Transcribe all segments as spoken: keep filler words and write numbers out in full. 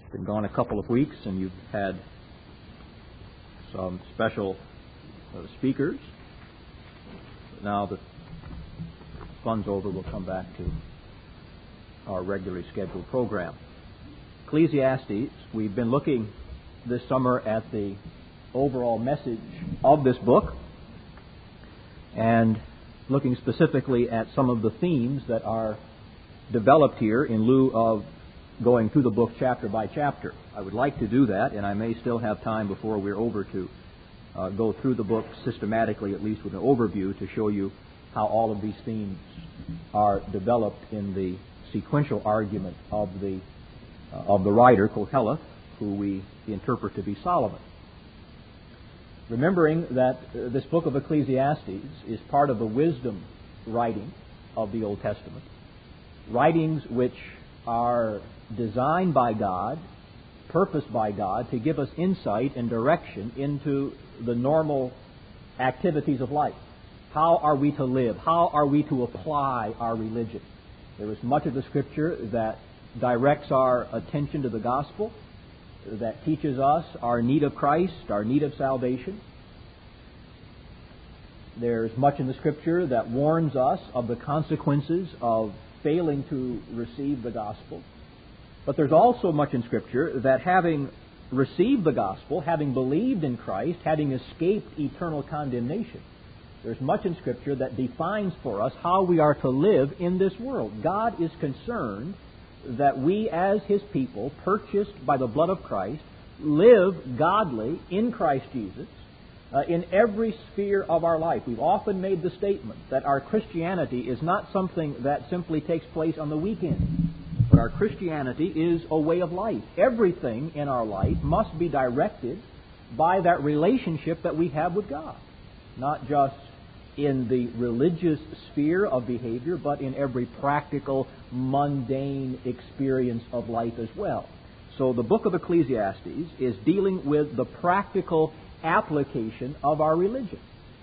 been gone a couple of weeks, and you've had some special uh, speakers. But now that fun's over, we'll come back to our regularly scheduled program. Ecclesiastes, we've been looking this summer at the overall message of this book and looking specifically at some of the themes that are developed here in lieu of going through the book chapter by chapter. I would like to do that, and I may still have time before we're over to uh, go through the book systematically, at least with an overview, to show you how all of these themes are developed in the sequential argument of the uh, of the writer, Koheleth, who we interpret to be Solomon. Remembering that uh, this book of Ecclesiastes is part of the wisdom writing of the Old Testament, writings which are designed by God, purposed by God, to give us insight and direction into the normal activities of life. How are we to live? How are we to apply our religion? There is much of the Scripture that directs our attention to the gospel, that teaches us our need of Christ, our need of salvation. There's much in the Scripture that warns us of the consequences of failing to receive the gospel. But there's also much in Scripture that, having received the gospel, having believed in Christ, having escaped eternal condemnation, there's much in Scripture that defines for us how we are to live in this world. God is concerned that we, as His people, purchased by the blood of Christ, live godly in Christ Jesus uh, in every sphere of our life. We've often made the statement that our Christianity is not something that simply takes place on the weekend, but our Christianity is a way of life. Everything in our life must be directed by that relationship that we have with God, not just in the religious sphere of behavior, but in every practical, mundane experience of life as well. So the book of Ecclesiastes is dealing with the practical application of our religion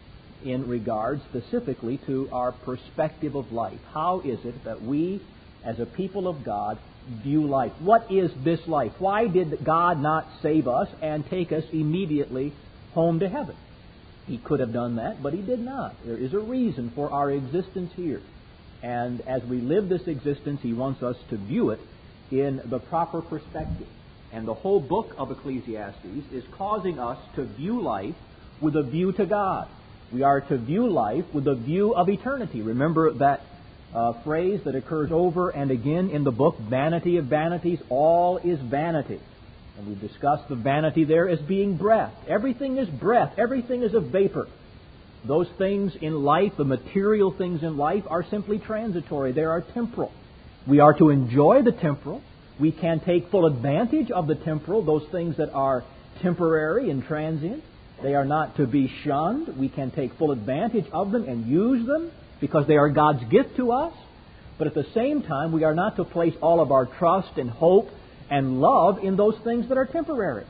in regard specifically to our perspective of life. How is it that we, as a people of God, view life? What is this life? Why did God not save us and take us immediately home to heaven? He could have done that, but He did not. There is a reason for our existence here. And as we live this existence, He wants us to view it in the proper perspective. And the whole book of Ecclesiastes is causing us to view life with a view to God. We are to view life with a view of eternity. Remember that uh, phrase that occurs over and again in the book, vanity of vanities, all is vanity. And we've discussed the vanity there as being breath. Everything is breath. Everything is a vapor. Those things in life, the material things in life, are simply transitory. They are temporal. We are to enjoy the temporal. We can take full advantage of the temporal, those things that are temporary and transient. They are not to be shunned. We can take full advantage of them and use them because they are God's gift to us. But at the same time, we are not to place all of our trust and hope and love in those things that are temporary.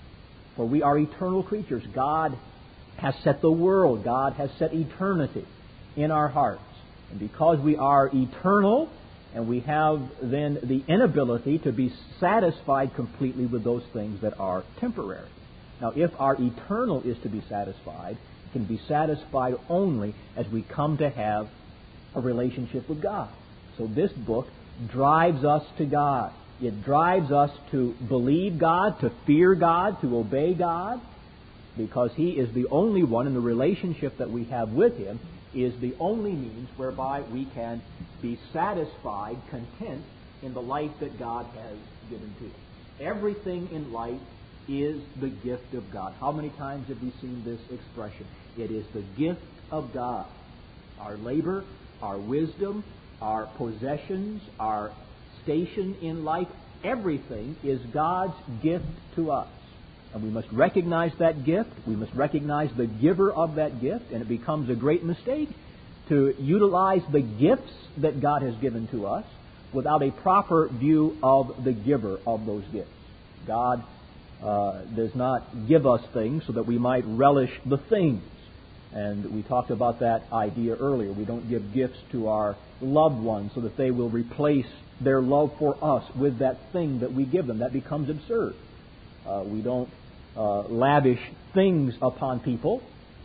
For we are eternal creatures. God has set the world, God has set eternity in our hearts. And because we are eternal, and we have then the inability to be satisfied completely with those things that are temporary. Now, if our eternal is to be satisfied, it can be satisfied only as we come to have a relationship with God. So this book drives us to God. It drives us to believe God, to fear God, to obey God, because He is the only one, and the relationship that we have with Him is the only means whereby we can be satisfied, content in the life that God has given to us. Everything in life is the gift of God. How many times have we seen this expression? It is the gift of God. Our labor, our wisdom, our possessions, our station in life, everything is God's gift to us. And we must recognize that gift. We must recognize the giver of that gift. And it becomes a great mistake to utilize the gifts that God has given to us without a proper view of the giver of those gifts. God uh, does not give us things so that we might relish the things. And we talked about that idea earlier. We don't give gifts to our loved ones so that they will replace their love for us with that thing that we give them. That becomes absurd. Uh, we don't uh, lavish things upon people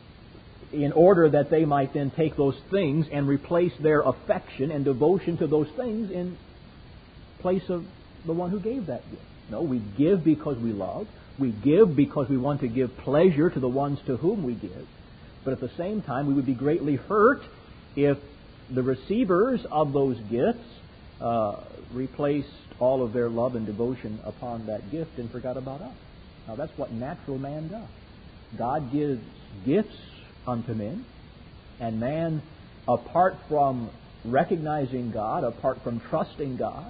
in order that they might then take those things and replace their affection and devotion to those things in place of the one who gave that gift. No, we give because we love. We give because we want to give pleasure to the ones to whom we give. But at the same time, we would be greatly hurt if the receivers of those gifts uh, replaced all of their love and devotion upon that gift and forgot about us. Now, that's what natural man does. God gives gifts unto men, and man, apart from recognizing God, apart from trusting God,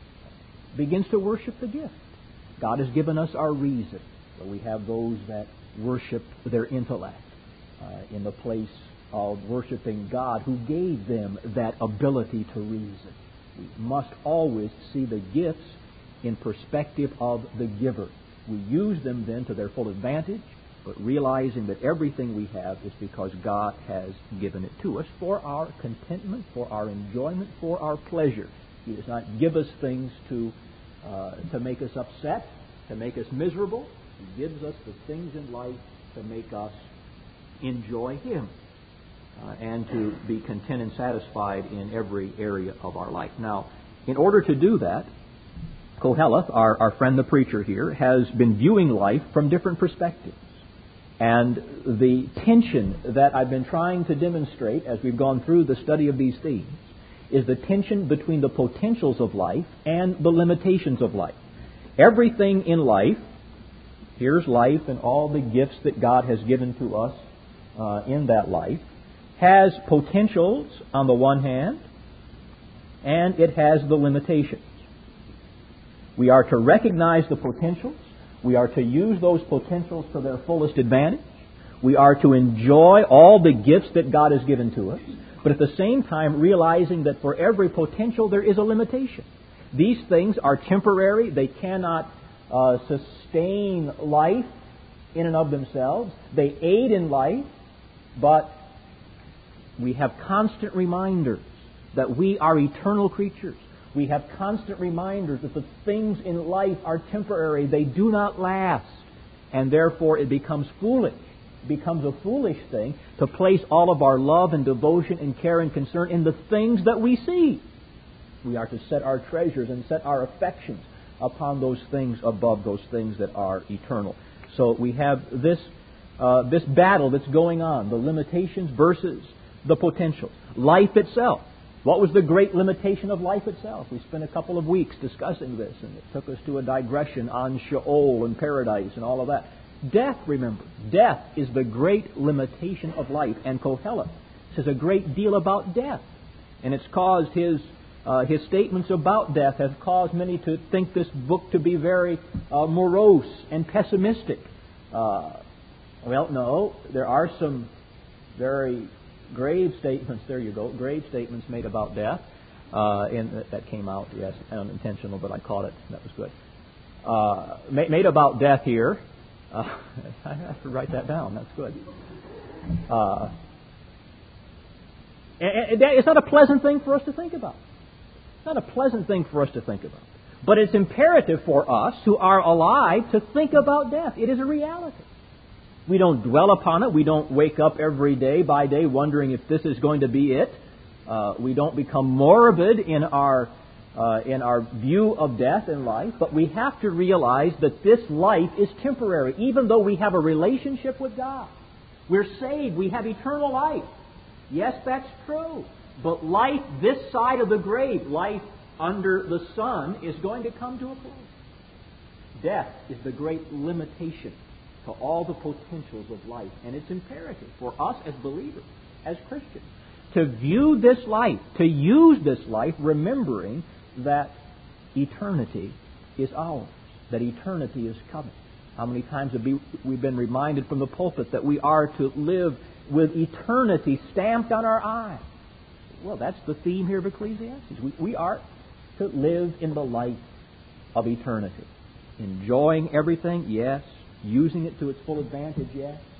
begins to worship the gift. God has given us our reason. So we have those that worship their intellect uh, in the place of worshiping God who gave them that ability to reason. We must always see the gifts in perspective of the giver. We use them then to their full advantage, but realizing that everything we have is because God has given it to us for our contentment, for our enjoyment, for our pleasure. He does not give us things to uh, to make us upset, to make us miserable. He gives us the things in life to make us enjoy Him uh, and to be content and satisfied in every area of our life. Now, in order to do that, Koheleth, our, our friend the preacher here, has been viewing life from different perspectives. And the tension that I've been trying to demonstrate as we've gone through the study of these themes is the tension between the potentials of life and the limitations of life. Everything in life, here's life and all the gifts that God has given to us uh, in that life, has potentials on the one hand, and it has the limitations. We are to recognize the potentials. We are to use those potentials to their fullest advantage. We are to enjoy all the gifts that God has given to us, but at the same time realizing that for every potential there is a limitation. These things are temporary. They cannot uh, sustain life in and of themselves. They aid in life, but we have constant reminders that we are eternal creatures. We have constant reminders that the things in life are temporary. They do not last. And therefore it becomes foolish. It becomes a foolish thing to place all of our love and devotion and care and concern in the things that we see. We are to set our treasures and set our affections upon those things above those things that are eternal. So we have this uh, this battle that's going on, the limitations versus the potential. Life itself. What was the great limitation of life itself? We spent a couple of weeks discussing this, and it took us to a digression on Sheol and paradise and all of that. Death, remember, death is the great limitation of life. And Koheleth says a great deal about death. And it's caused his uh, his statements about death have caused many to think this book to be very uh, morose and pessimistic. Uh, well, no, there are some very grave statements, there you go, grave statements made about death. Uh, and that came out, yes, unintentional, but I caught it. That was good. Uh, made about death here. Uh, I have to write that down. That's good. Uh, and, and that, it's not a pleasant thing for us to think about. It's not a pleasant thing for us to think about. But it's imperative for us who are alive to think about death. It is a reality. We don't dwell upon it. We don't wake up every day by day wondering if this is going to be it. Uh, we don't become morbid in our uh, in our view of death in life. But we have to realize that this life is temporary, even though we have a relationship with God. We're saved. We have eternal life. Yes, that's true. But life this side of the grave, life under the sun, is going to come to a close. Death is the great limitation to all the potentials of life. And it's imperative for us as believers, as Christians, to view this life, to use this life, remembering that eternity is ours, that eternity is coming. How many times have we been reminded from the pulpit that we are to live with eternity stamped on our eyes? Well, that's the theme here of Ecclesiastes. We, we are to live in the light of eternity. Enjoying everything, yes. Using it to its full advantage, yes. But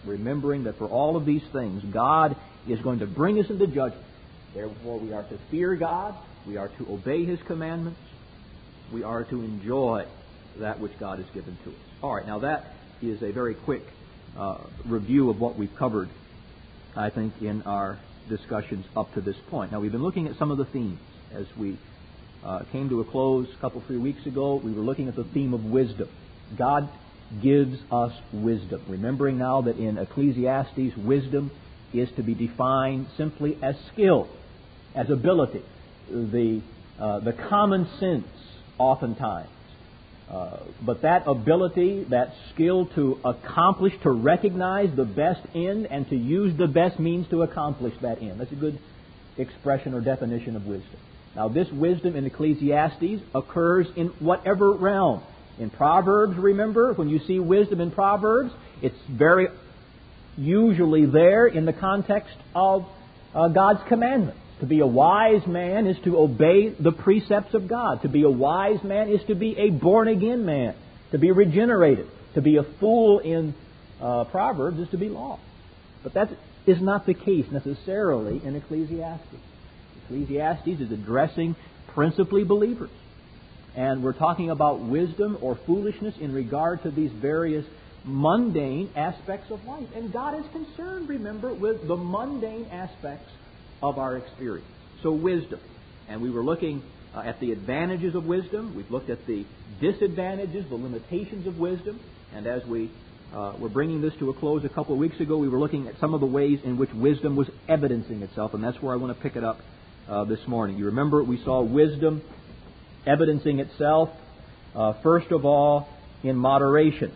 remembering that for all of these things, God is going to bring us into judgment. Therefore, we are to fear God, we are to obey His commandments, we are to enjoy that which God has given to us. All right, now that is a very quick uh, review of what we've covered, I think, in our discussions up to this point. Now, we've been looking at some of the themes. As we uh, came to a close a couple, three weeks ago, we were looking at the theme of wisdom. God gives us wisdom. Remembering now that in Ecclesiastes, wisdom is to be defined simply as skill, as ability, the uh, the common sense oftentimes. Uh, but that ability, that skill to accomplish, to recognize the best end and to use the best means to accomplish that end. That's a good expression or definition of wisdom. Now, this wisdom in Ecclesiastes occurs in whatever realm. In Proverbs, remember, when you see wisdom in Proverbs, it's very usually there in the context of uh, God's commandments. To be a wise man is to obey the precepts of God. To be a wise man is to be a born-again man, to be regenerated. To be a fool in uh, Proverbs is to be lost. But that is not the case necessarily in Ecclesiastes. Ecclesiastes is addressing principally believers. And we're talking about wisdom or foolishness in regard to these various mundane aspects of life. And God is concerned, remember, with the mundane aspects of our experience. So wisdom. And we were looking uh, at the advantages of wisdom. We've looked at the disadvantages, the limitations of wisdom. And as we uh, were bringing this to a close a couple of weeks ago, we were looking at some of the ways in which wisdom was evidencing itself. And that's where I want to pick it up uh, this morning. You remember we saw wisdom evidencing itself, uh, first of all, in moderation.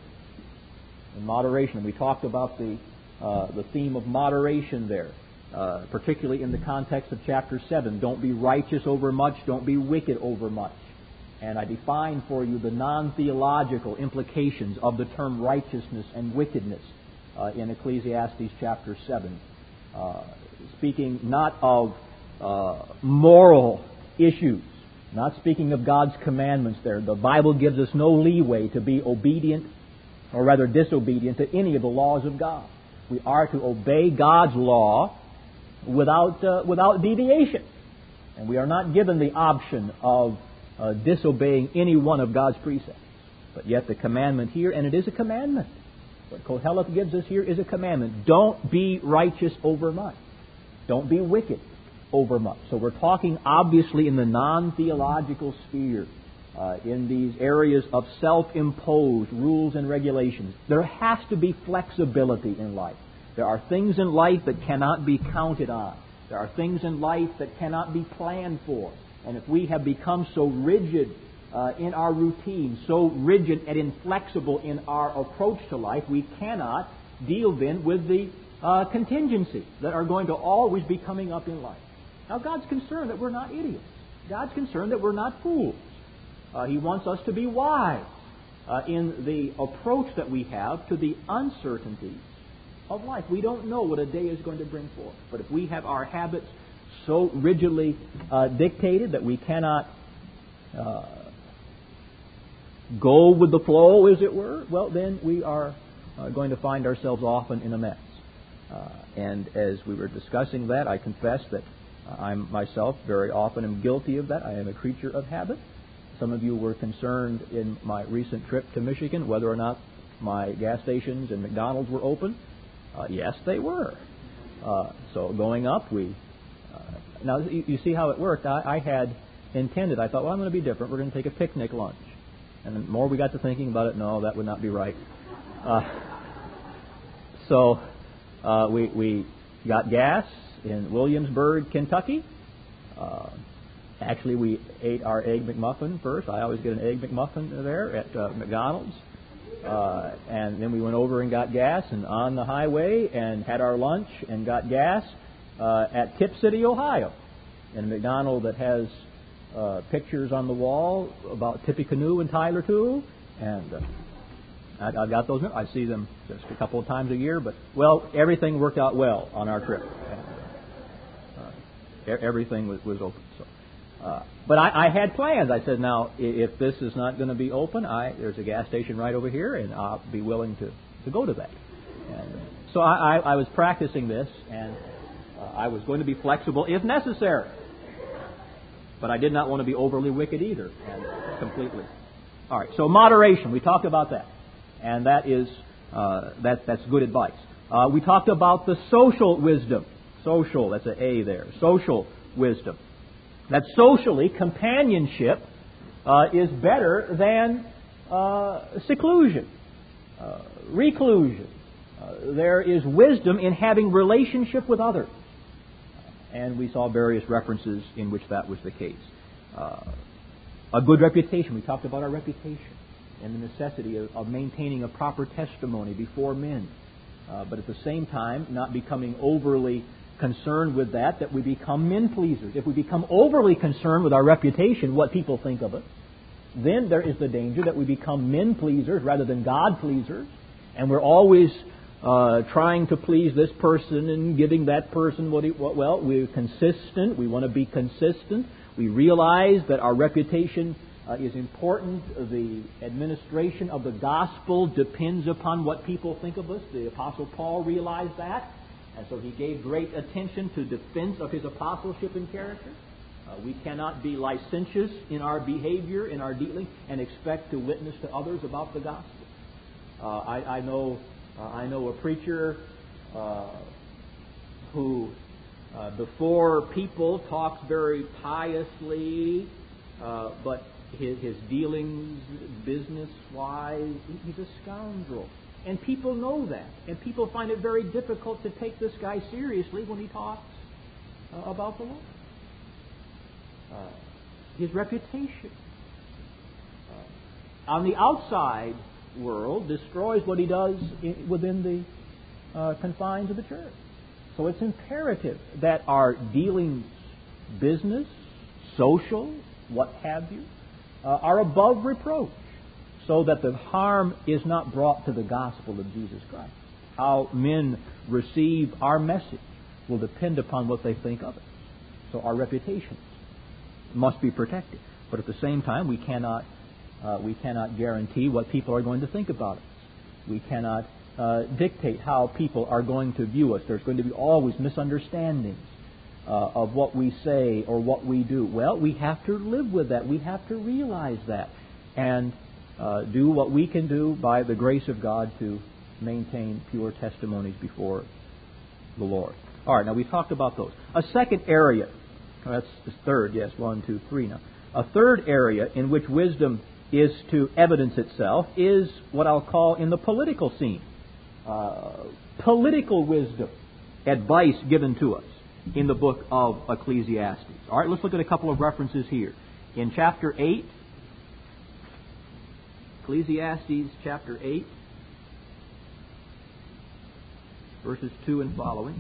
In moderation. And we talked about the, uh, the theme of moderation there. Uh, particularly in the context of chapter seven. Don't be righteous over much, don't be wicked over much. And I defined for you the non-theological implications of the term righteousness and wickedness uh, in Ecclesiastes chapter seven. Uh, speaking not of uh, moral issues, not speaking of God's commandments there. The Bible gives us no leeway to be obedient, or rather disobedient, to any of the laws of God. We are to obey God's law without uh, without deviation. And we are not given the option of uh, disobeying any one of God's precepts. But yet the commandment here, and it is a commandment. What Koheleth gives us here is a commandment. Don't be righteous over much. Don't be wicked over much. So we're talking obviously in the non-theological sphere, uh, in these areas of self-imposed rules and regulations. There has to be flexibility in life. There are things in life that cannot be counted on. There are things in life that cannot be planned for. And if we have become so rigid uh, in our routine, so rigid and inflexible in our approach to life, we cannot deal then with the uh, contingencies that are going to always be coming up in life. Now, God's concerned that we're not idiots. God's concerned that we're not fools. Uh, he wants us to be wise uh, in the approach that we have to the uncertainties of life. We don't know what a day is going to bring forth. But if we have our habits so rigidly uh, dictated that we cannot uh, go with the flow, as it were, well, then we are uh, going to find ourselves often in a mess. Uh, and as we were discussing that, I confess that I myself very often am guilty of that. I am a creature of habit. Some of you were concerned in my recent trip to Michigan whether or not my gas stations and McDonald's were open. Uh, yes, they were. Uh, so going up, we... Uh, now, you, you see how it worked. I, I had intended, I thought, well, I'm going to be different. We're going to take a picnic lunch. And the more we got to thinking about it, no, that would not be right. Uh, so uh, we, we got gas in Williamsburg, Kentucky. Uh, actually, we ate our Egg McMuffin first. I always get an Egg McMuffin there at uh, McDonald's. Uh, and then we went over and got gas and on the highway and had our lunch and got gas uh, at Tip City, Ohio, in a McDonald's that has uh, pictures on the wall about Tippecanoe and Tyler too. And uh, I, I got those. I see them just a couple of times a year. But, well, everything worked out well on our trip. And, uh, everything was, was open. So. Uh, but I, I had plans. I said, now, if this is not going to be open, I, there's a gas station right over here, and I'll be willing to, to go to that. And so I, I, I was practicing this, and uh, I was going to be flexible if necessary. But I did not want to be overly wicked either, and completely. All right, so moderation. We talked about that, and that is uh, that that's good advice. Uh, we talked about the social wisdom. Social, that's an A there. Social wisdom. That socially, companionship uh, is better than uh, seclusion, uh, reclusion. Uh, there is wisdom in having relationship with others. And we saw various references in which that was the case. Uh, a good reputation. We talked about our reputation and the necessity of, of maintaining a proper testimony before men. Uh, but at the same time, not becoming overly concerned with that, that we become men pleasers. If we become overly concerned with our reputation, what people think of us, then there is the danger that we become men pleasers rather than God pleasers. And we're always Uh, trying to please this person and giving that person what he, what, well, we're consistent. We want to be consistent. We realize that our reputation uh, is important. The administration of the gospel depends upon what people think of us. The Apostle Paul realized that, and so he gave great attention to defense of his apostleship and character. Uh, we cannot be licentious in our behavior, in our dealing, and expect to witness to others about the gospel. Uh, I, I know... Uh, I know a preacher uh, who, uh, before people, talks very piously, uh, but his, his dealings, business-wise, he's a scoundrel. And people know that. And people find it very difficult to take this guy seriously when he talks uh, about the Lord. Uh, his reputation. Uh, on the outside world destroys what he does in, within the uh, confines of the church. So it's imperative that our dealings, business, social, what have you, uh, are above reproach, so that the harm is not brought to the gospel of Jesus Christ. How men receive our message will depend upon what they think of it. So our reputations must be protected. But at the same time, we cannot Uh, we cannot guarantee what people are going to think about us. We cannot uh, dictate how people are going to view us. There's going to be always misunderstandings uh, of what we say or what we do. Well, we have to live with that. We have to realize that and uh, do what we can do by the grace of God to maintain pure testimonies before the Lord. All right, now we talked about those. A second area, oh, that's the third, yes, one, two, three now. A third area in which wisdom is to evidence itself is what I'll call in the political scene. Uh, political wisdom, advice given to us in the book of Ecclesiastes. All right, let's look at a couple of references here. In chapter eight, Ecclesiastes chapter eight, verses two and following.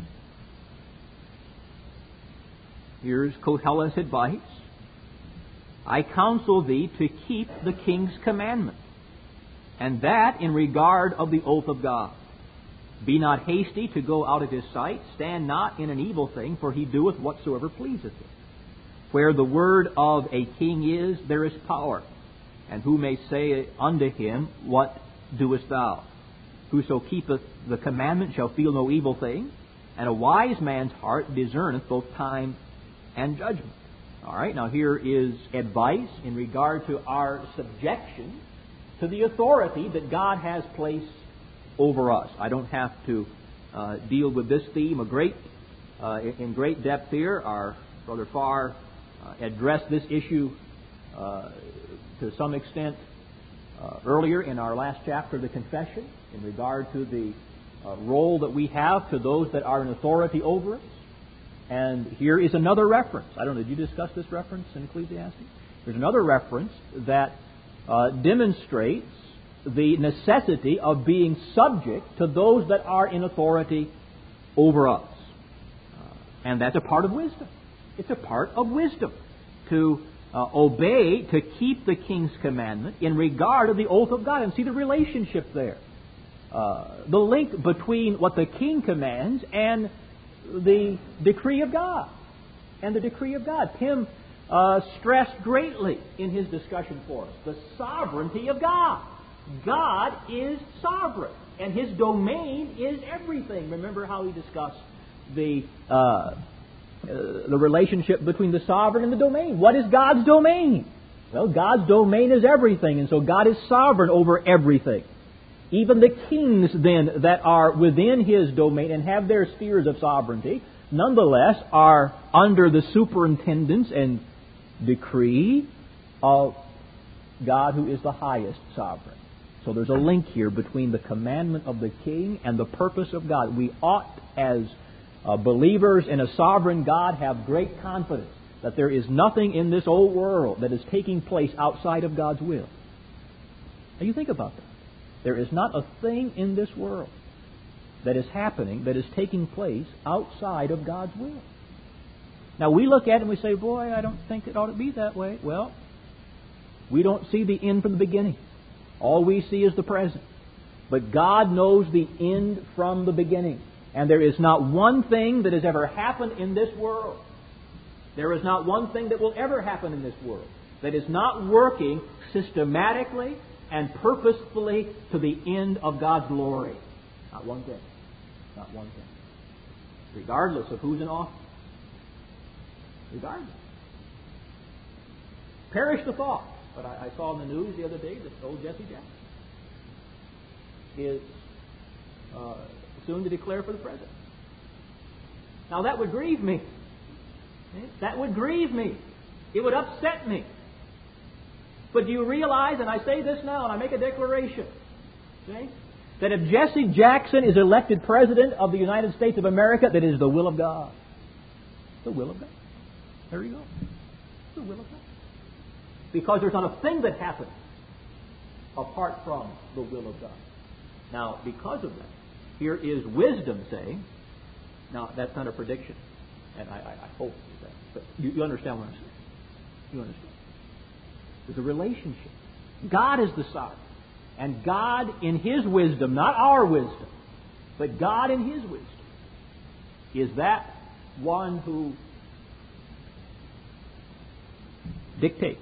Here's Koheleth's advice. I counsel thee to keep the king's commandment, and that in regard of the oath of God. Be not hasty to go out of his sight. Stand not in an evil thing, for he doeth whatsoever pleaseth him. Where the word of a king is, there is power. And who may say unto him, What doest thou? Whoso keepeth the commandment shall feel no evil thing, and a wise man's heart discerneth both time and judgment. All right, now here is advice in regard to our subjection to the authority that God has placed over us. I don't have to uh, deal with this theme a great, uh, in great depth here. Our Brother Farr uh, addressed this issue uh, to some extent uh, earlier in our last chapter of the Confession in regard to the uh, role that we have to those that are in authority over us. And here is another reference. I don't know, did you discuss this reference in Ecclesiastes? There's another reference that uh, demonstrates the necessity of being subject to those that are in authority over us. Uh, and that's a part of wisdom. It's a part of wisdom to uh, obey, to keep the king's commandment in regard of the oath of God. And see the relationship there. Uh, the link between what the king commands and the decree of God. And the decree of God. Tim uh, stressed greatly in his discussion for us the sovereignty of God. God is sovereign, and His domain is everything. Remember how we discussed the uh, uh, the relationship between the sovereign and the domain. What is God's domain? Well, God's domain is everything, and so God is sovereign over everything. Even the kings, then, that are within His domain and have their spheres of sovereignty, nonetheless are under the superintendence and decree of God, who is the highest sovereign. So there's a link here between the commandment of the king and the purpose of God. We ought, as uh, believers in a sovereign God, have great confidence that there is nothing in this old world that is taking place outside of God's will. Now you think about that. There is not a thing in this world that is happening, that is taking place outside of God's will. Now we look at it and we say, boy, I don't think it ought to be that way. Well, we don't see the end from the beginning. All we see is the present. But God knows the end from the beginning. And there is not one thing that has ever happened in this world. There is not one thing that will ever happen in this world that is not working systematically and purposefully to the end of God's glory. Not one thing. Not one thing. Regardless of who's in office. Regardless. Perish the thought. But I, I saw in the news the other day that old Jesse Jackson is uh, soon to declare for the president. Now that would grieve me. That would grieve me. It would upset me. But do you realize, and I say this now, and I make a declaration, see, that if Jesse Jackson is elected President of the United States of America, that is the will of God. The will of God. There you go. The will of God. Because there's not a thing that happens apart from the will of God. Now, because of that, here is wisdom saying, now that's not a prediction, and I, I, I hope that, but you, you understand what I'm saying. You understand. There's a relationship. God is the sovereign. And God in His wisdom, not our wisdom, but God in His wisdom, is that one who dictates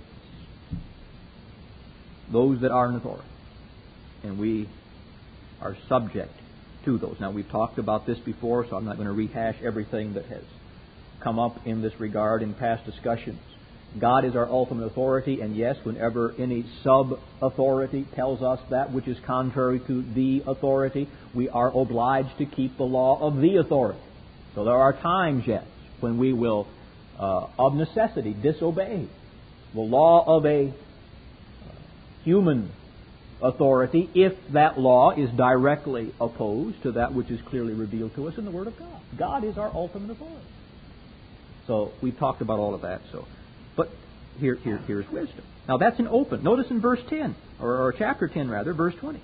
those that are in authority. And we are subject to those. Now, we've talked about this before, so I'm not going to rehash everything that has come up in this regard in past discussions. God is our ultimate authority, and yes, whenever any sub-authority tells us that which is contrary to the authority, we are obliged to keep the law of the authority. So there are times, yes, when we will, uh, of necessity, disobey the law of a human authority if that law is directly opposed to that which is clearly revealed to us in the Word of God. God is our ultimate authority. So we've talked about all of that. So, but here, here, here's wisdom. Now that's an open. Notice in verse ten, or, or chapter ten rather, verse twenty.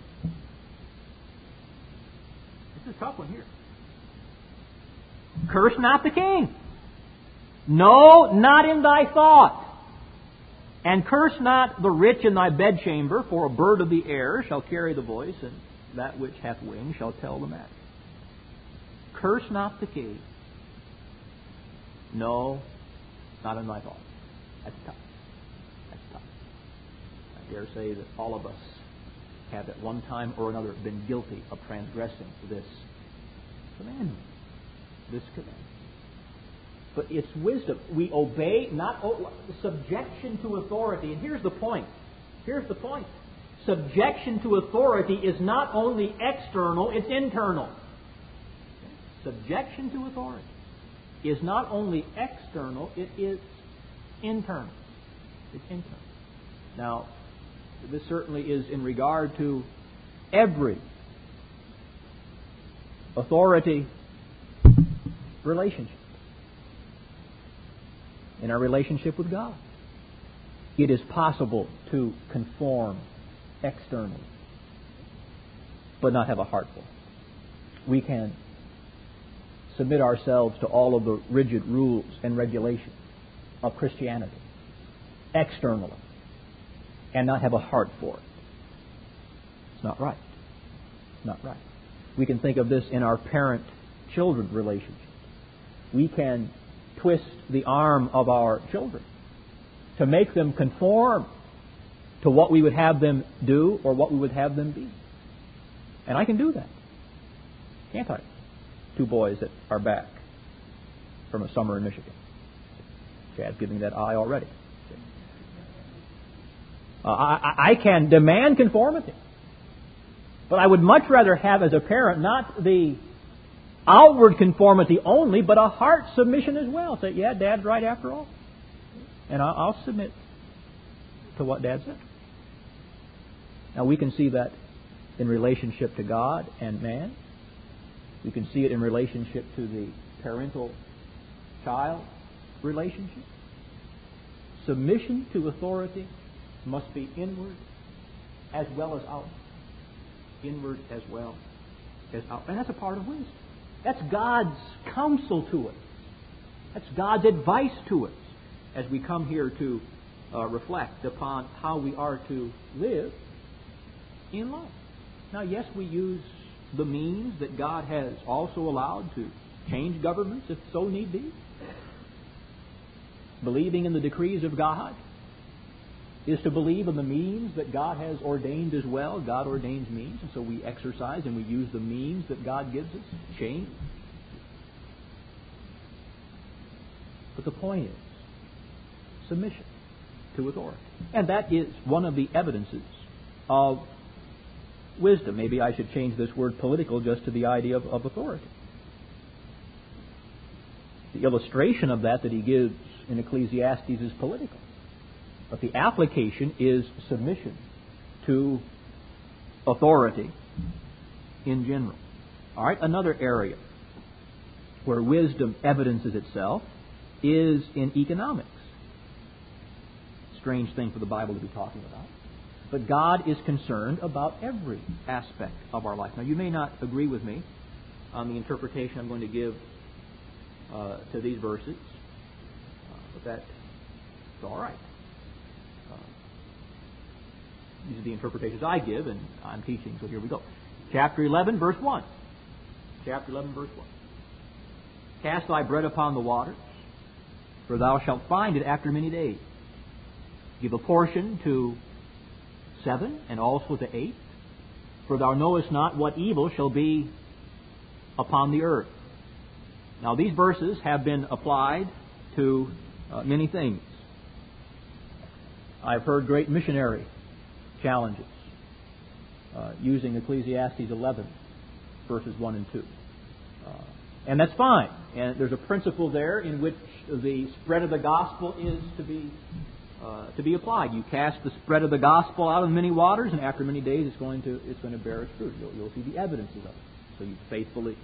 This is a tough one here. Curse not the king. No, not in thy thought. And curse not the rich in thy bedchamber, for a bird of the air shall carry the voice, and that which hath wings shall tell the matter. Curse not the king. No, not in thy thought. That's tough. That's tough. I dare say that all of us have at one time or another been guilty of transgressing this commandment. This commandment. But it's wisdom. We obey, not o- subjection to authority. And here's the point. Here's the point. Subjection to authority is not only external, it's internal. Subjection to authority is not only external, it is internal. It's internal. Now, this certainly is in regard to every authority relationship. In our relationship with God, it is possible to conform externally, but not have a heart for it. We can submit ourselves to all of the rigid rules and regulations of Christianity externally and not have a heart for it. It's not right. It's not right. We can think of this in our parent-children relationship. We can twist the arm of our children to make them conform to what we would have them do or what we would have them be. And I can do that, can't I? Two boys that are back from a summer in Michigan. Chad's giving that eye already. Uh, I, I can demand conformity. But I would much rather have as a parent not the outward conformity only, but a heart submission as well. Say, yeah, Dad's right after all. And I'll, I'll submit to what Dad said. Now we can see that in relationship to God and man. We can see it in relationship to the parental-child relationship. Submission to authority must be inward as well as outward. Inward as well as outward. And that's a part of wisdom. That's God's counsel to us. That's God's advice to us as we come here to uh, reflect upon how we are to live in life. Now, yes, we use the means that God has also allowed to change governments if so need be. Believing in the decrees of God is to believe in the means that God has ordained as well. God ordains means, and so we exercise and we use the means that God gives us to change. But the point is submission to authority. And that is one of the evidences of wisdom. Maybe I should change this word political just to the idea of, of authority. The illustration of that that he gives in Ecclesiastes is political. But the application is submission to authority in general. All right, another area where wisdom evidences itself is in economics. Strange thing for the Bible to be talking about. But God is concerned about every aspect of our life. Now, you may not agree with me on the interpretation I'm going to give uh, to these verses, uh, but that's all right. Uh, these are the interpretations I give, and I'm teaching, so here we go. Chapter eleven, verse one. Chapter eleven, verse one. Cast thy bread upon the waters, for thou shalt find it after many days. Give a portion to seven, and also to eight, for thou knowest not what evil shall be upon the earth. Now, these verses have been applied to uh, many things. I've heard great missionary challenges uh, using Ecclesiastes eleven, verses one and two. Uh, and that's fine. And there's a principle there in which the spread of the gospel is to be Uh, to be applied. You cast the spread of the gospel out of many waters, and after many days it's going to it's going to bear its fruit. You'll, you'll see the evidences of it. So you faithfully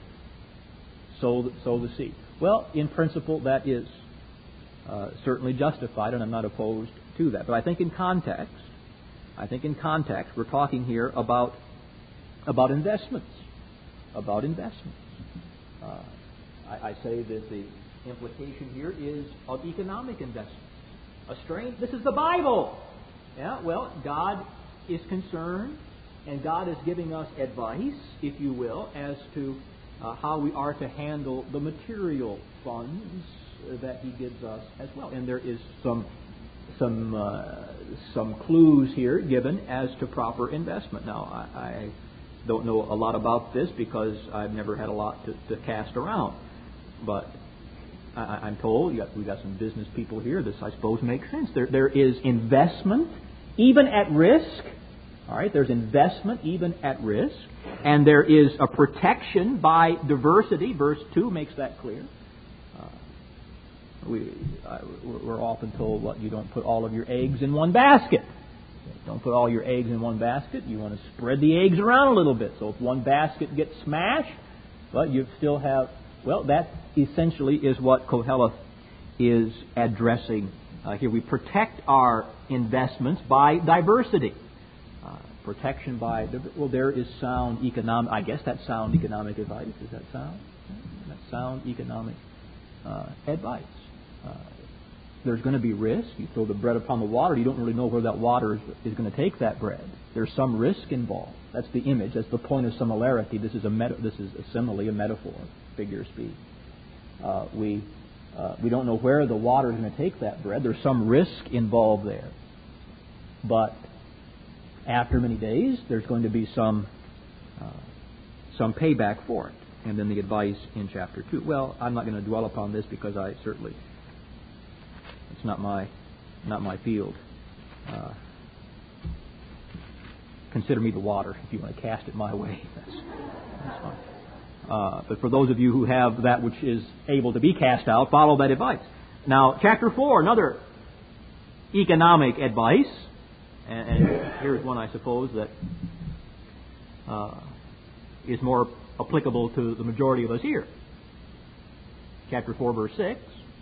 sow the, sow the seed. Well, in principle, that is uh, certainly justified, and I'm not opposed to that. But I think in context, I think in context, we're talking here about about investments, about investments. Uh, I, I say that the implication here is of economic investments. A strange, this is the Bible. Yeah, well, God is concerned, and God is giving us advice, if you will, as to uh, how we are to handle the material funds that He gives us as well. And there is some some uh, some clues here given as to proper investment. Now, I, I don't know a lot about this because I've never had a lot to, to cast around, but I, I'm told, you got, we've got some business people here, this I suppose makes sense. There, there is investment, even at risk. All right, there's investment, even at risk. And there is a protection by diversity. Verse two makes that clear. Uh, we, uh, we're often told, what, you don't put all of your eggs in one basket. Don't put all your eggs in one basket. You want to spread the eggs around a little bit. So if one basket gets smashed, well, you still have... Well, that essentially is what Koheleth is addressing uh, here. We protect our investments by diversity. Uh, protection by, well, there is sound economic, I guess that's sound economic advice. Is that sound? That's sound economic uh, advice. Uh, there's going to be risk. You throw the bread upon the water, you don't really know where that water is, is going to take that bread. There's some risk involved. That's the image. That's the point of similarity. This is a meta, this is a simile, a metaphor, figure speak. Uh, we uh, we don't know where the water is going to take that bread. There's some risk involved there. But after many days, there's going to be some uh, some payback for it. And then the advice in chapter two. Well, I'm not going to dwell upon this because I certainly it's not my not my field. Uh, consider me the water if you want to cast it my way. That's, that's fine. Uh, but for those of you who have that which is able to be cast out, follow that advice. Now, chapter four, another economic advice, and, and here's one I suppose that uh, is more applicable to the majority of us here. Chapter four, verse six.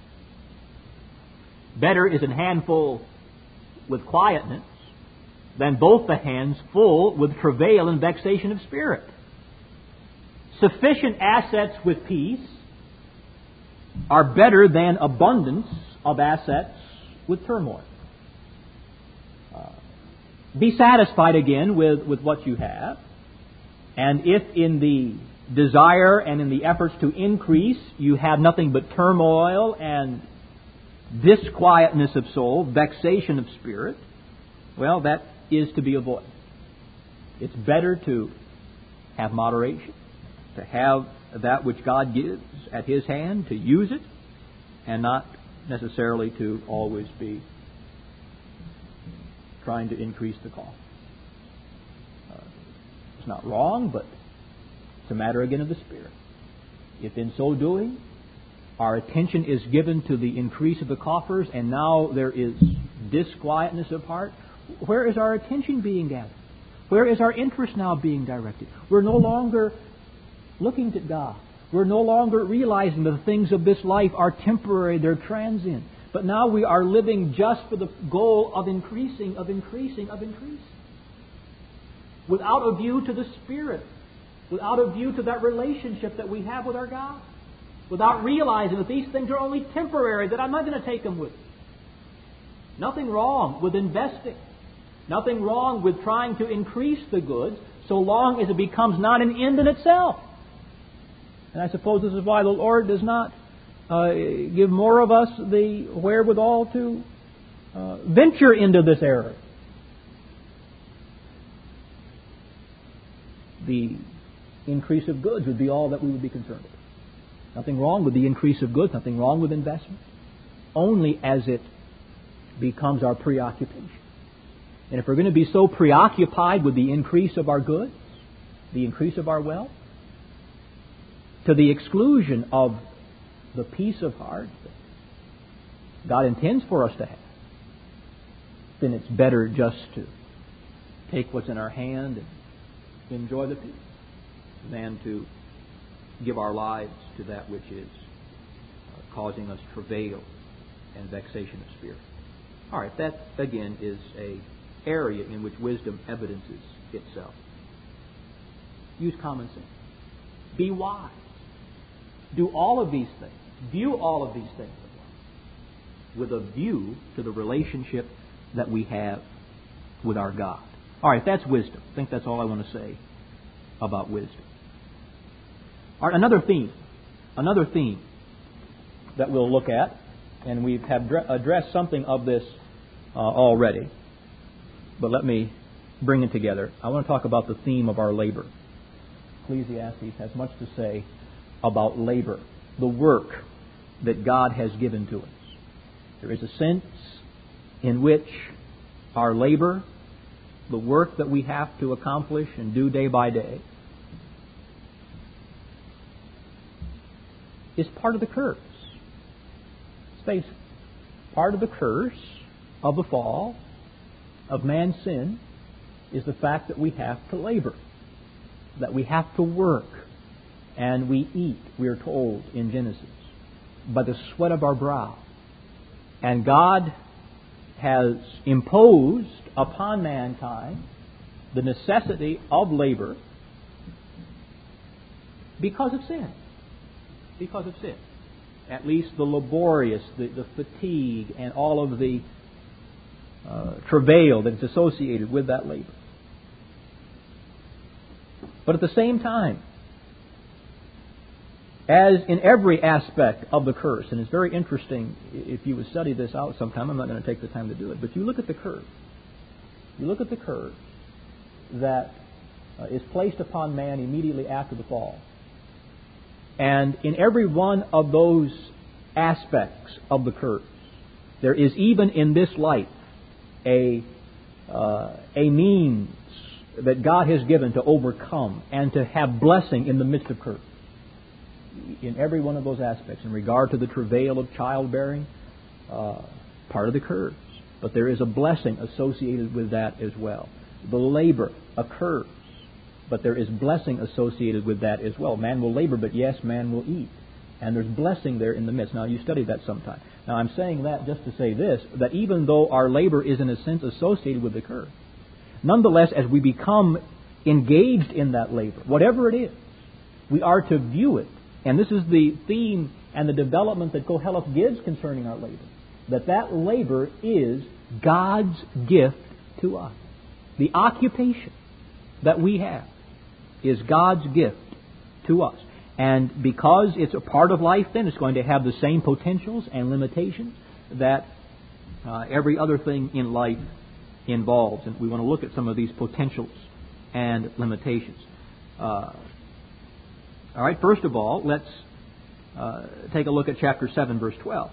Better is an handful with quietness than both the hands full with travail and vexation of spirit. Sufficient assets with peace are better than abundance of assets with turmoil. Uh, be satisfied again with, with what you have. And if in the desire and in the efforts to increase you have nothing but turmoil and disquietness of soul, vexation of spirit, well, that is to be avoided. It's better to have moderation, to have that which God gives at His hand, to use it, and not necessarily to always be trying to increase the cost. Uh, it's not wrong, but it's a matter again of the Spirit. If in so doing, our attention is given to the increase of the coffers, and now there is disquietness of heart, where is our attention being gathered? Where is our interest now being directed? We're no longer looking to God. We're no longer realizing that the things of this life are temporary, they're transient. But now we are living just for the goal of increasing, of increasing, of increasing. Without a view to the Spirit. Without a view to that relationship that we have with our God. Without realizing that these things are only temporary, that I'm not going to take them with me. Nothing wrong with investing. Nothing wrong with trying to increase the goods, so long as it becomes not an end in itself. And I suppose this is why the Lord does not uh, give more of us the wherewithal to uh, venture into this area. The increase of goods would be all that we would be concerned with. Nothing wrong with the increase of goods, nothing wrong with investment, only as it becomes our preoccupation. And if we're going to be so preoccupied with the increase of our goods, the increase of our wealth, to the exclusion of the peace of heart that God intends for us to have, then it's better just to take what's in our hand and enjoy the peace than to give our lives to that which is uh, causing us travail and vexation of spirit. All right, that again is a area in which wisdom evidences itself. Use common sense. Be wise. Do all of these things. View all of these things with a view to the relationship that we have with our God. All right, that's wisdom. I think that's all I want to say about wisdom. All right, another theme. Another theme that we'll look at, and we have addressed something of this uh, already, but let me bring it together. I want to talk about the theme of our labor. Ecclesiastes has much to say about labor, the work that God has given to us. There is a sense in which our labor, the work that we have to accomplish and do day by day, is part of the curse. Let's face it. Part of the curse of the fall, of man's sin, is the fact that we have to labor, that we have to work, and we eat, we are told in Genesis, by the sweat of our brow. And God has imposed upon mankind the necessity of labor because of sin. Because of sin. At least the laborious, the, the fatigue, and all of the uh, travail that is associated with that labor. But at the same time, as in every aspect of the curse, and it's very interesting if you would study this out sometime, I'm not going to take the time to do it, but you look at the curse. You look at the curse, that uh, is placed upon man immediately after the fall. And in every one of those aspects of the curse, there is, even in this life, a uh, a means that God has given to overcome and to have blessing in the midst of curse. In every one of those aspects, in regard to the travail of childbearing, uh, part of the curse. But there is a blessing associated with that as well. The labor occurs, but there is blessing associated with that as well. Man will labor, but yes, man will eat. And there's blessing there in the midst. Now, you study that sometime. Now, I'm saying that just to say this, that even though our labor is in a sense associated with the curse, nonetheless, as we become engaged in that labor, whatever it is, we are to view it. And this is the theme and the development that Koheleth gives concerning our labor. That that labor is God's gift to us. The occupation that we have is God's gift to us. And because it's a part of life, then it's going to have the same potentials and limitations that uh, every other thing in life involves. And we want to look at some of these potentials and limitations. Uh, all right, first of all, let's uh, take a look at chapter seven, verse twelve.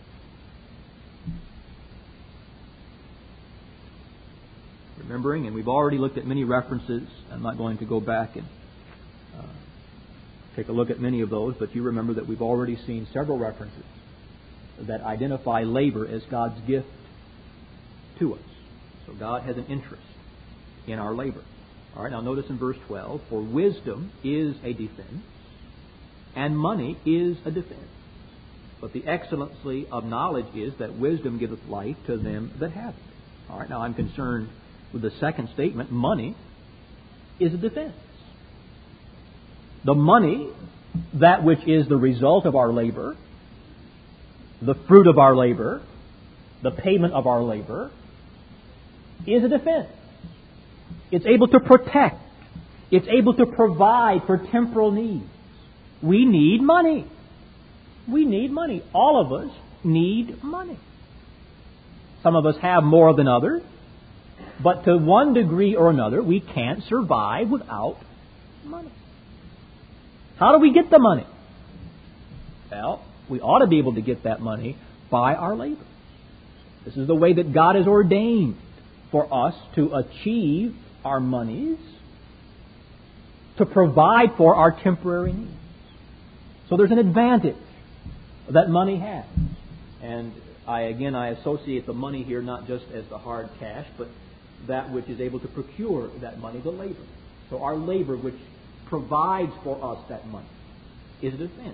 Remembering, and we've already looked at many references. I'm not going to go back and uh, take a look at many of those, but you remember that we've already seen several references that identify labor as God's gift to us. So God has an interest in our labor. All right, now notice in verse twelve, for wisdom is a defense, and money is a defense. But the excellency of knowledge is that wisdom giveth life to them that have it. All right, now I'm concerned with the second statement. Money is a defense. The money, that which is the result of our labor, the fruit of our labor, the payment of our labor, is a defense. It's able to protect. It's able to provide for temporal needs. We need money. We need money. All of us need money. Some of us have more than others, but to one degree or another, we can't survive without money. How do we get the money? Well, we ought to be able to get that money by our labor. This is the way that God has ordained for us to achieve our monies, to provide for our temporary needs. So there's an advantage that money has. And I again, I associate the money here not just as the hard cash, but that which is able to procure that money, the labor. So our labor, which provides for us that money, is a defense.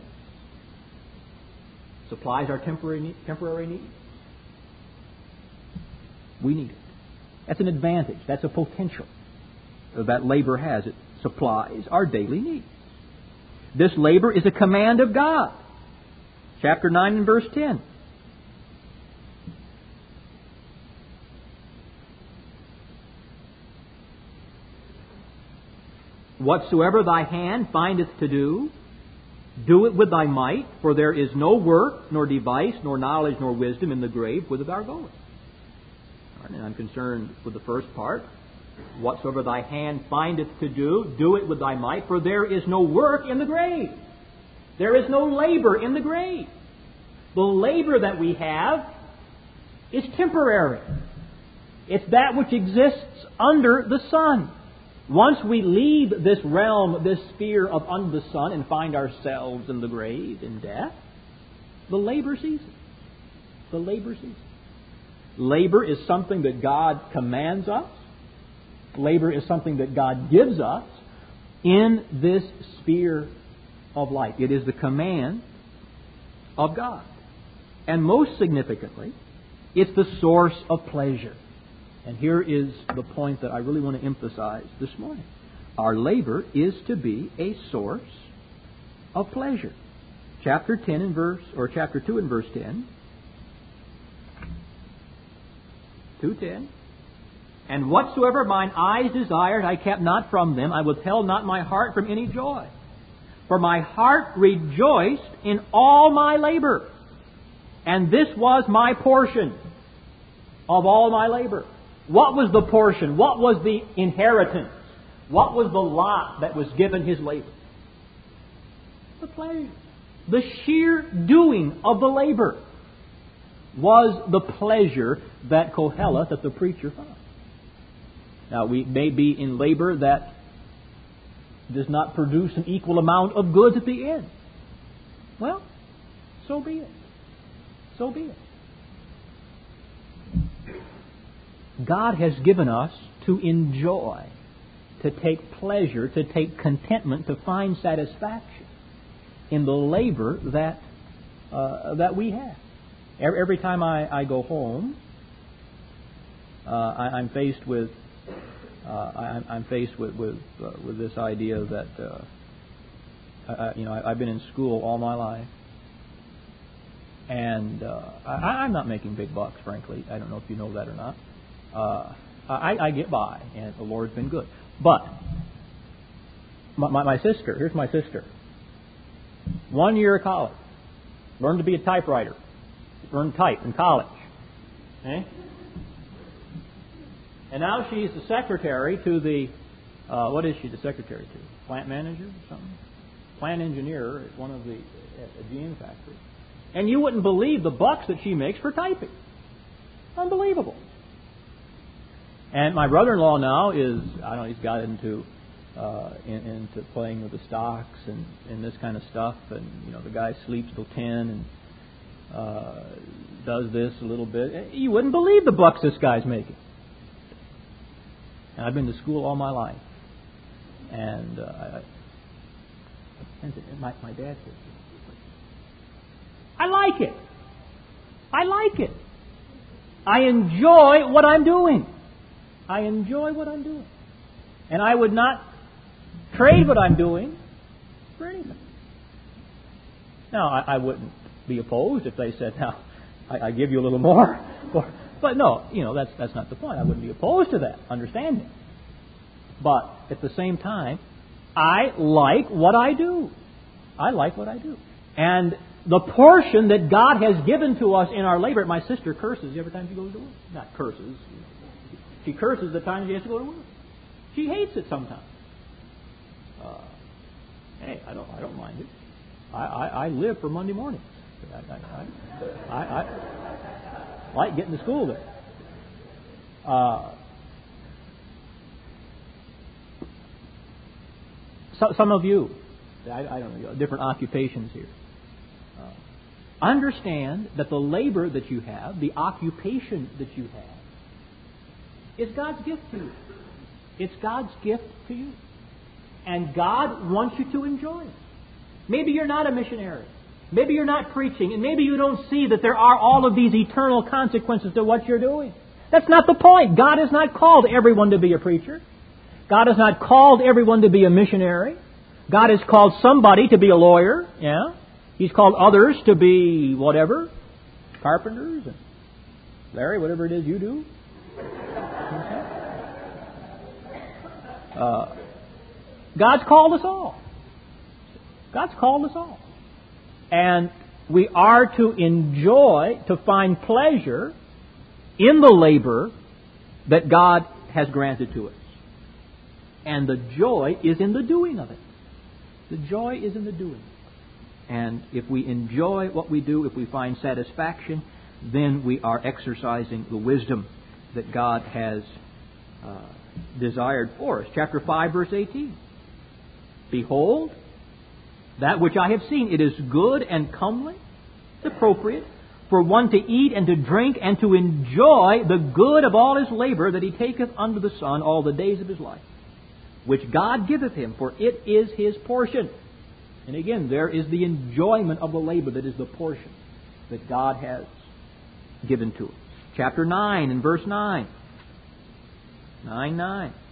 Supplies our temporary need, temporary needs. We need it. That's an advantage. That's a potential that labor has. It supplies our daily needs. This labor is a command of God. Chapter nine and verse ten. Whatsoever thy hand findeth to do, do it with thy might, for there is no work, nor device, nor knowledge, nor wisdom in the grave whither thou goest. And I'm concerned with the first part. Whatsoever thy hand findeth to do, do it with thy might, for there is no work in the grave. There is no labor in the grave. The labor that we have is temporary. It's that which exists under the sun. Once we leave this realm, this sphere of under the sun, and find ourselves in the grave, in death, the labor ceases. The labor ceases. Labor is something that God commands us. Labor is something that God gives us in this sphere of life. It is the command of God. And most significantly, it's the source of pleasure. And here is the point that I really want to emphasize this morning. Our labor is to be a source of pleasure. Chapter ten and verse, or chapter two and verse ten. two ten. And whatsoever mine eyes desired, I kept not from them. I withheld not my heart from any joy. For my heart rejoiced in all my labor. And this was my portion of all my labor. What was the portion? What was the inheritance? What was the lot that was given his labor? The pleasure. The sheer doing of the labor was the pleasure that Kohelet, that the preacher, found. Now, we may be in labor that does not produce an equal amount of goods at the end. Well, so be it. So be it. God has given us to enjoy, to take pleasure, to take contentment, to find satisfaction in the labor that uh, that we have. Every, every time I, I go home, uh, I, I'm faced with uh, I, I'm faced with with, uh, with this idea that uh, I, you know I, I've been in school all my life, and uh, I, I'm not making big bucks, frankly. I don't know if you know that or not. Uh, I, I get by, and the Lord's been good. But my, my, my sister, here's my sister. One year of college, learned to be a typewriter, learned to type in college. Okay? And now she's the secretary to the, uh, what is she the secretary to? Plant manager or something? Plant engineer at one of the, at a G M factory. And you wouldn't believe the bucks that she makes for typing. Unbelievable. And my brother-in-law now is, I don't know, he's got into uh, in, into playing with the stocks and, and this kind of stuff. And, you know, the guy sleeps till ten and uh, does this a little bit. You wouldn't believe the bucks this guy's making. And I've been to school all my life. And uh, I, my, my dad said, I like it. I like it. I enjoy what I'm doing. I enjoy what I'm doing. And I would not trade what I'm doing for anything. Now, I, I wouldn't be opposed if they said, now, I, I give you a little more. Or, but no, you know, that's that's not the point. I wouldn't be opposed to that, understanding. But at the same time, I like what I do. I like what I do. And the portion that God has given to us in our labor, my sister curses every time she goes to work. Not curses. She curses the time she has to go to work. She hates it sometimes. Uh, hey, I don't, I don't mind it. I, I, I live for Monday mornings. I, I, I, I, I like getting to school there. Uh, so, some of you, I, I don't know, different occupations here. Uh, understand that the labor that you have, the occupation that you have, is God's gift to you. It's God's gift to you. And God wants you to enjoy it. Maybe you're not a missionary. Maybe you're not preaching. And maybe you don't see that there are all of these eternal consequences to what you're doing. That's not the point. God has not called everyone to be a preacher. God has not called everyone to be a missionary. God has called somebody to be a lawyer. Yeah. He's called others to be whatever. Carpenters. And Larry, whatever it is you do. Uh, God's called us all. God's called us all. And we are to enjoy, to find pleasure in the labor that God has granted to us. And the joy is in the doing of it. The joy is in the doing. And if we enjoy what we do, if we find satisfaction, then we are exercising the wisdom that God has uh, desired for us. Chapter five, verse eighteen. Behold, that which I have seen, it is good and comely, it's appropriate, for one to eat and to drink and to enjoy the good of all his labor that he taketh under the sun all the days of his life, which God giveth him, for it is his portion. And again, there is the enjoyment of the labor that is the portion that God has given to us. Chapter nine and verse nine. nine nine.